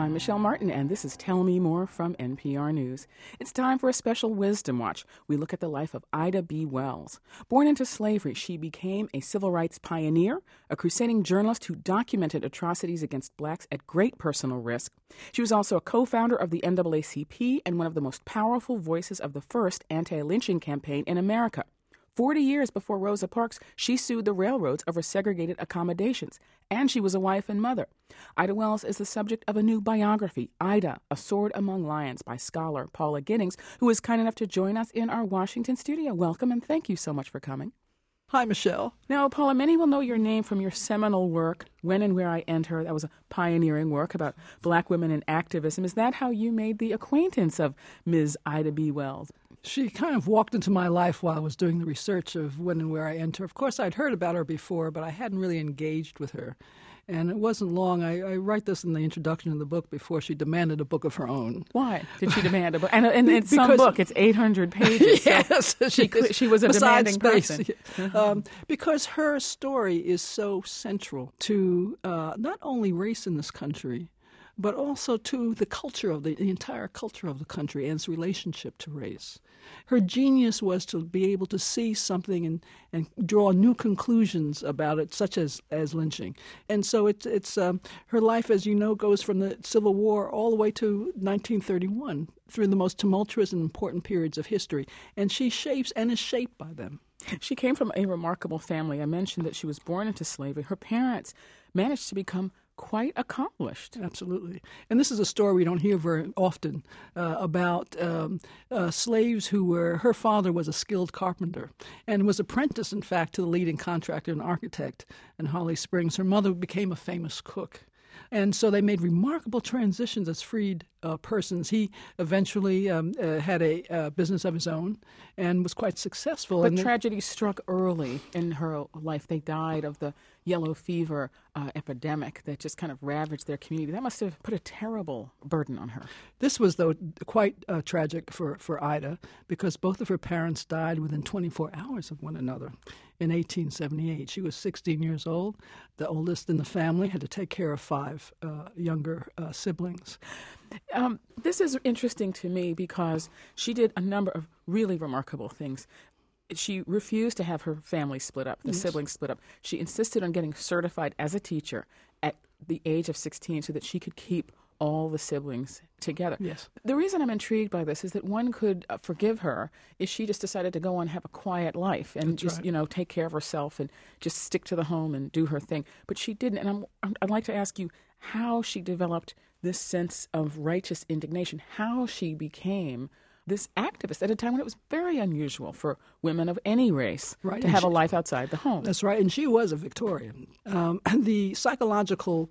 I'm Michelle Martin, and this is Tell Me More from NPR News. It's time for a special Wisdom Watch. We look at the life of Ida B. Wells. Born into slavery, she became a civil rights pioneer, a crusading journalist who documented atrocities against blacks at great personal risk. She was also a co-founder of the NAACP and one of the most powerful voices of the first anti-lynching campaign in America. 40 years before Rosa Parks, she sued the railroads over segregated accommodations, and she was a wife and mother. Ida Wells is the subject of a new biography, Ida, A Sword Among Lions, by scholar Paula Giddings, who is kind enough to join us in our Washington studio. Welcome, and thank you so much for coming. Hi, Michelle. Now, Paula, many will know your name from your seminal work, When and Where I Enter. That was a pioneering work about black women in activism. Is that how you made the acquaintance of Ms. Ida B. Wells? She kind of walked into my life while I was doing the research of When and Where I Enter. Of course, I'd heard about her before, but I hadn't really engaged with her. And it wasn't long. I write this in the introduction of the book before she demanded a book of her own. Why did she demand a book? And in some book, it's 800 pages. Yes, so she was a demanding person. Because her story is so central to not only race in this country, but also to the culture of the entire culture of the country and its relationship to race. Her genius was to be able to see something and draw new conclusions about it, such as lynching. And so it's her life, as you know, goes from the Civil War all the way to 1931, through the most tumultuous and important periods of history. And she shapes and is shaped by them. She came from a remarkable family. I mentioned that she was born into slavery. Her parents managed to become quite accomplished. Absolutely. And this is a story we don't hear very often about slaves who were, her father was a skilled carpenter and was apprenticed, in fact, to the leading contractor and architect in Holly Springs. Her mother became a famous cook. And so they made remarkable transitions as freed persons. He eventually had a business of his own and was quite successful. But tragedy struck early in her life. They died of the yellow fever epidemic that just kind of ravaged their community. That must have put a terrible burden on her. This was, though, quite tragic for Ida, because both of her parents died within 24 hours of one another in 1878. She was 16 years old. The oldest in the family had to take care of 5 younger siblings. This is interesting to me because she did a number of really remarkable things. She refused to have her family split up, the siblings split up. She insisted on getting certified as a teacher at the age of 16 so that she could keep all the siblings together. Yes. The reason I'm intrigued by this is that one could forgive her if she just decided to go on and have a quiet life and That's just, right. Take care of herself and just stick to the home and do her thing. But she didn't. And I'd like to ask you how she developed this sense of righteous indignation, how she became this activist at a time when it was very unusual for women of any race to have a life outside the home. That's right, and she was a Victorian. The psychological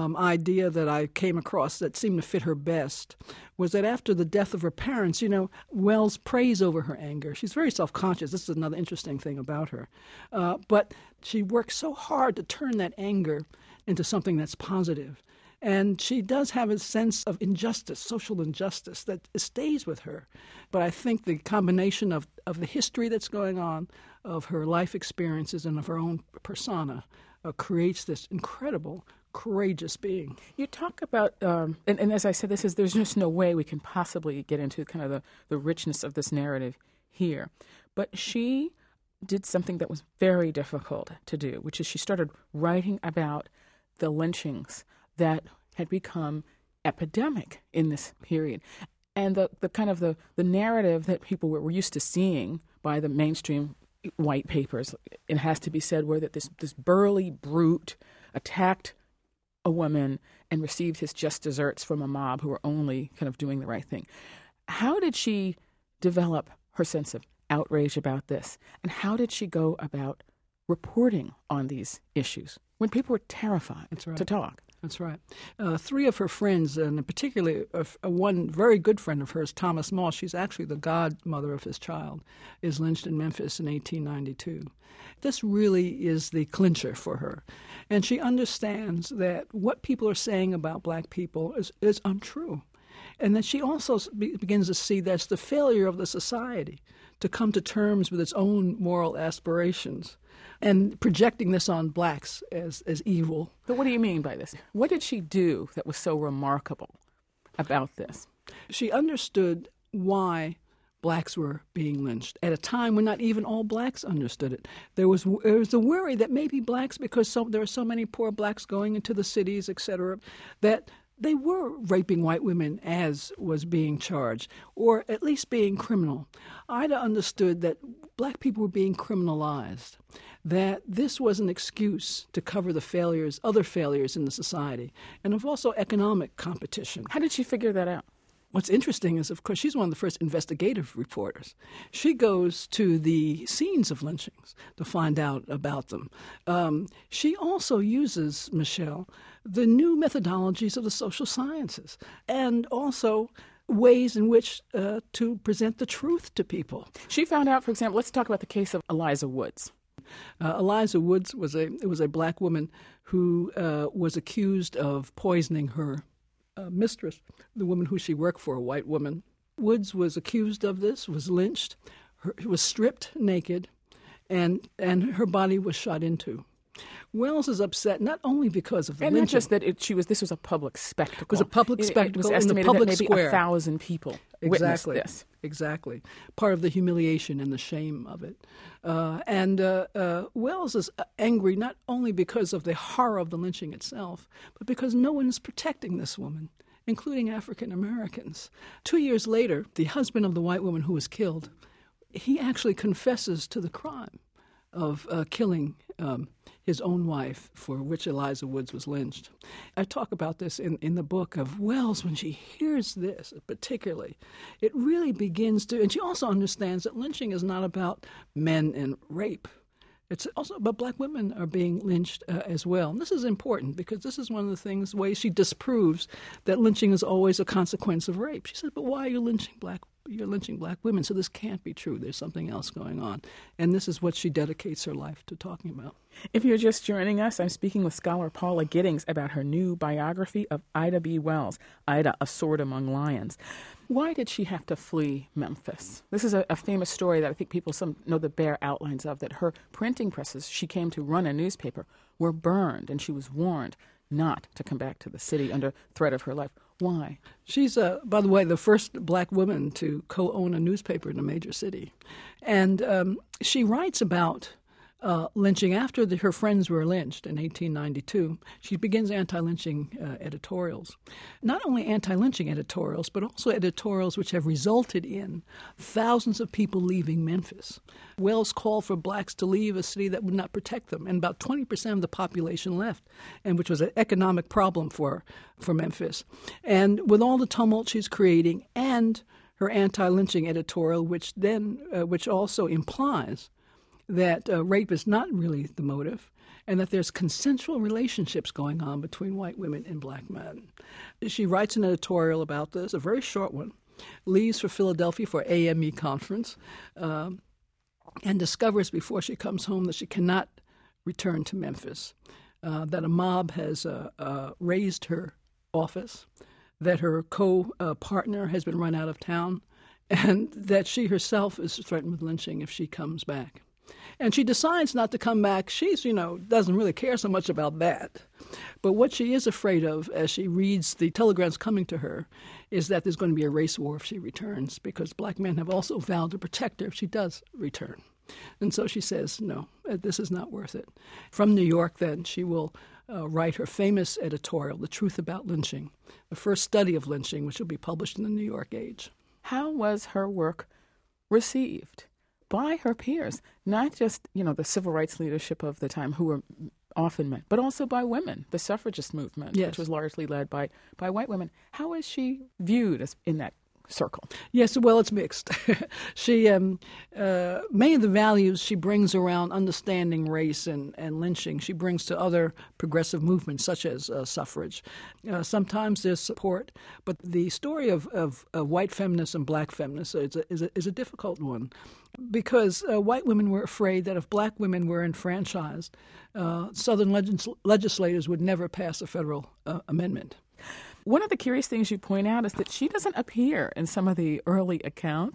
idea that I came across that seemed to fit her best was that after the death of her parents, Wells prays over her anger. She's very self-conscious. This is another interesting thing about her. But she works so hard to turn that anger into something that's positive. And she does have a sense of injustice, social injustice, that stays with her. But I think the combination of the history that's going on, of her life experiences, and of her own persona creates this incredible, courageous being. You talk about, and as I said, there's just no way we can possibly get into kind of the richness of this narrative here. But she did something that was very difficult to do, which is she started writing about the lynchings that had become epidemic in this period. And the kind of the narrative that people were used to seeing by the mainstream white papers, it has to be said, were that this burly brute attacked a woman and received his just desserts from a mob who were only kind of doing the right thing. How did she develop her sense of outrage about this? And how did she go about reporting on these issues when people were terrified to talk? That's right. 3 of her friends, and particularly one very good friend of hers, Thomas Moss, she's actually the godmother of his child, is lynched in Memphis in 1892. This really is the clincher for her. And she understands that what people are saying about black people is untrue. And then she also begins to see that's the failure of the society to come to terms with its own moral aspirations and projecting this on blacks as evil. But what do you mean by this? What did she do that was so remarkable about this? She understood why blacks were being lynched at a time when not even all blacks understood it. There was a worry that maybe blacks, because there were so many poor blacks going into the cities, etc., that they were raping white women as was being charged, or at least being criminal. Ida understood that black people were being criminalized, that this was an excuse to cover the other failures in the society, and of also economic competition. How did she figure that out? What's interesting is, of course, she's one of the first investigative reporters. She goes to the scenes of lynchings to find out about them. She also uses, Michelle, the new methodologies of the social sciences and also ways in which to present the truth to people. She found out, for example, let's talk about the case of Eliza Woods. Eliza Woods was a black woman who was accused of poisoning her mistress, the woman who she worked for, a white woman. Woods was accused of this, was lynched, was stripped naked, and her body was shot into. Wells is upset not only because of the lynching. And not just that this was a public spectacle. It was a public spectacle. It was estimated in the public that maybe square. 1,000 people witnessed this. Exactly. Part of the humiliation and the shame of it. Wells is angry not only because of the horror of the lynching itself, but because no one is protecting this woman, including African Americans. 2 years later, the husband of the white woman who was killed, he actually confesses to the crime of killing his own wife, for which Eliza Woods was lynched. I talk about this in the book of Wells. When she hears this particularly, it really begins to, and she also understands that lynching is not about men and rape. It's also about black women are being lynched as well. And this is important because this is one of the ways she disproves that lynching is always a consequence of rape. She said, but why are you lynching black women? So this can't be true. There's something else going on. And this is what she dedicates her life to talking about. If you're just joining us, I'm speaking with scholar Paula Giddings about her new biography of Ida B. Wells, Ida, A Sword Among Lions. Why did she have to flee Memphis? This is a famous story that I think some know the bare outlines of, that her printing presses, she came to run a newspaper, were burned, and she was warned not to come back to the city under threat of her life. Why? She's, by the way, the first black woman to co-own a newspaper in a major city. And she writes about lynching after her friends were lynched in 1892. She begins anti-lynching editorials. Not only anti-lynching editorials, but also editorials which have resulted in thousands of people leaving Memphis. Wells called for blacks to leave a city that would not protect them, and about 20% of the population left, and which was an economic problem for Memphis. And with all the tumult she's creating and her anti-lynching editorial, which also implies that rape is not really the motive, and that there's consensual relationships going on between white women and black men. She writes an editorial about this, a very short one, leaves for Philadelphia for AME conference, and discovers before she comes home that she cannot return to Memphis, that a mob has razed her office, that her co-partner has been run out of town, and that she herself is threatened with lynching if she comes back. And she decides not to come back. She's, doesn't really care so much about that. But what she is afraid of as she reads the telegrams coming to her is that there's going to be a race war if she returns, because black men have also vowed to protect her if she does return. And so she says, no, this is not worth it. From New York, then, she will write her famous editorial, The Truth About Lynching, the first study of lynching, which will be published in the New York Age. How was her work received by her peers, not just, the civil rights leadership of the time, who were often men, but also by women, the suffragist movement, yes, which was largely led by white women? How is she viewed in that circle? Yes, well, it's mixed. She many of the values she brings around understanding race and lynching, she brings to other progressive movements, such as suffrage. Sometimes there's support, but the story of white feminists and black feminists is a difficult one, because white women were afraid that if black women were enfranchised, Southern legislators would never pass a federal amendment. One of the curious things you point out is that she doesn't appear in some of the early accounts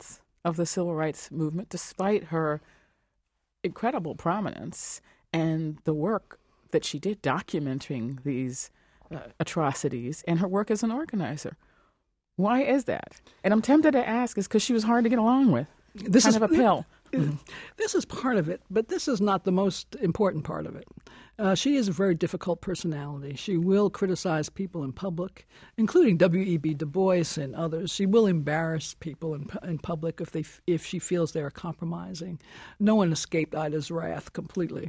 of the civil rights movement, despite her incredible prominence and the work that she did documenting these atrocities and her work as an organizer. Why is that? And I'm tempted to ask, is because she was hard to get along with. This kind of a pill. This is part of it, but this is not the most important part of it. She is a very difficult personality. She will criticize people in public, including W.E.B. Du Bois and others. She will embarrass people in public if she feels they are compromising. No one escaped Ida's wrath completely.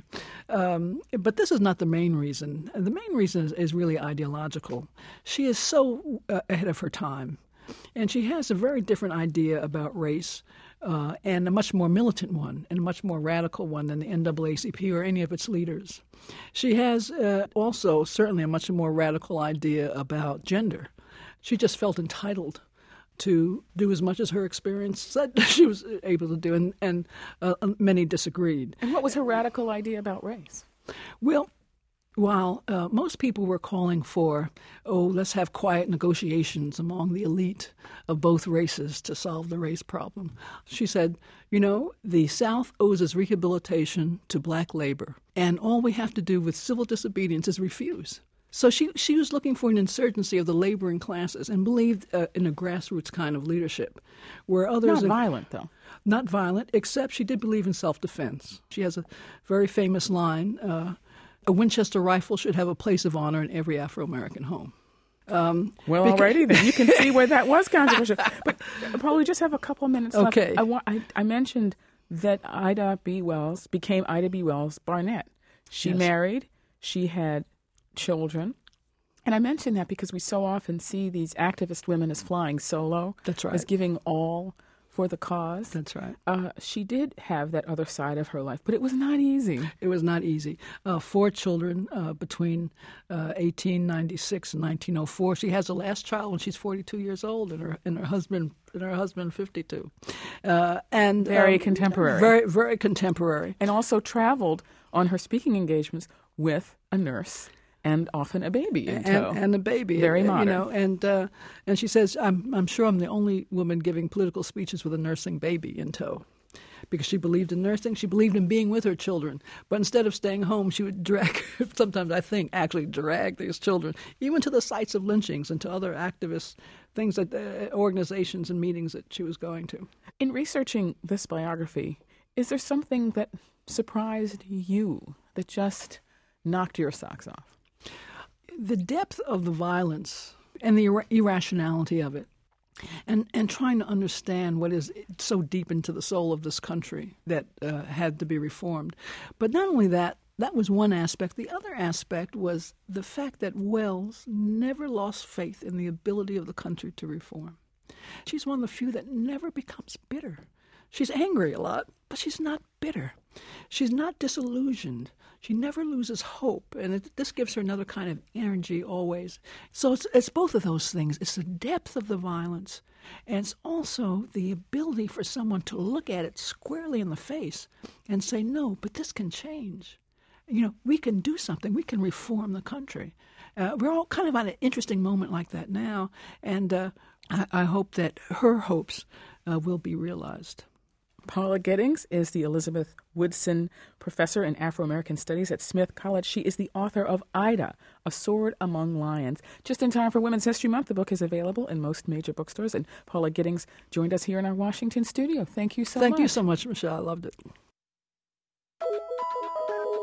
But this is not the main reason. The main reason is really ideological. She is so ahead of her time, and she has a very different idea about race. And a much more militant one and a much more radical one than the NAACP or any of its leaders. She has also certainly a much more radical idea about gender. She just felt entitled to do as much as her experience said she was able to do, and many disagreed. And what was her radical idea about race? Well, while most people were calling for, let's have quiet negotiations among the elite of both races to solve the race problem, she said, the South owes its rehabilitation to black labor, and all we have to do with civil disobedience is refuse. So she was looking for an insurgency of the laboring classes and believed in a grassroots kind of leadership, where others... Not violent, though. Not violent, except she did believe in self-defense. She has a very famous line, a Winchester rifle should have a place of honor in every Afro-American home. Alrighty then. You can see where that was controversial. But, Paul, we just have a couple of minutes left. Okay. I mentioned that Ida B. Wells became Ida B. Wells Barnett. She married. She had children. And I mention that because we so often see these activist women as flying solo. That's right. As giving all for the cause. That's right. She did have that other side of her life, but it was not easy. It was not easy. 4 children between 1896 and 1904. She has the last child when she's 42 years old, and her husband 52. And very contemporary. Very, very contemporary. And also traveled on her speaking engagements with a nurse. And often a baby in tow. And a baby. Very modern. And she says, I'm sure I'm the only woman giving political speeches with a nursing baby in tow. Because she believed in nursing, she believed in being with her children. But instead of staying home, she would sometimes I think, actually drag these children, even to the sites of lynchings and to other activist things, organizations and meetings that she was going to. In researching this biography, is there something that surprised you, that just knocked your socks off? The depth of the violence and the irrationality of it, and trying to understand what is so deep into the soul of this country that had to be reformed. But not only that was one aspect. The other aspect was the fact that Wells never lost faith in the ability of the country to reform. She's one of the few that never becomes bitter. She's angry a lot, but she's not bitter. She's not disillusioned. She never loses hope, and this gives her another kind of energy always. So it's both of those things. It's the depth of the violence, and it's also the ability for someone to look at it squarely in the face and say, no, but this can change. We can do something. We can reform the country. We're all kind of at an interesting moment like that now, and I hope that her hopes will be realized. Paula Giddings is the Elizabeth Woodson Professor in Afro-American Studies at Smith College. She is the author of Ida, A Sword Among Lions. Just in time for Women's History Month, the book is available in most major bookstores. And Paula Giddings joined us here in our Washington studio. Thank you so much. Thank you so much, Michelle. I loved it.